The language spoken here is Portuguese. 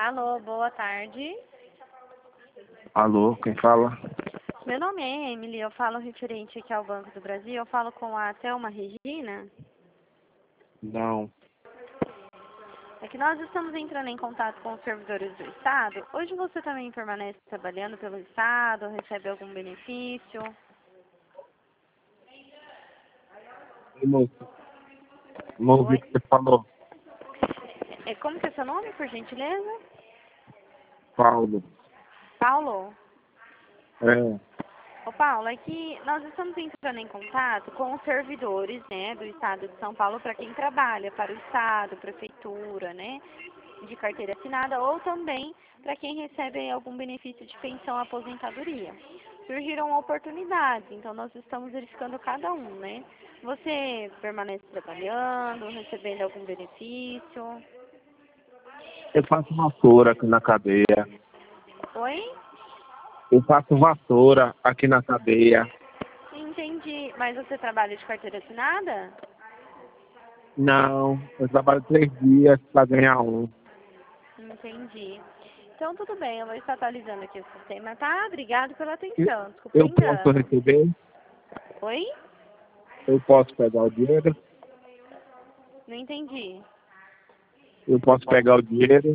Alô, boa tarde. Alô, quem fala? Meu nome é Emily, eu falo referente aqui ao Banco do Brasil. Eu falo com a Thelma Regina. Não. É que nós estamos entrando em contato com os servidores do Estado. Hoje você também permanece trabalhando pelo Estado, recebe algum benefício? Oi, moço. Não ouvi o Oi? que você falou. Como que é seu nome, por gentileza? Paulo. Paulo? É. Ô Paulo, é que nós estamos entrando em contato com os servidores, né, do Estado de São Paulo para quem trabalha para o Estado, Prefeitura, né, de carteira assinada, ou também para quem recebe algum benefício de pensão aposentadoria. Surgiram oportunidades, então nós estamos verificando cada um, né? Você permanece trabalhando, recebendo algum benefício? Eu faço vassoura aqui na cadeia. Oi? Eu faço vassoura aqui na cadeia. Entendi. Mas você trabalha de carteira assinada? Não, eu trabalho 3 dias para ganhar um. Entendi. Então, tudo bem, eu vou estar atualizando aqui o sistema, tá? Obrigado pela Eu atenção. Desculpa o eu posso engano. receber? Oi? Eu posso pegar o dinheiro? Não entendi. Eu posso pegar o dinheiro?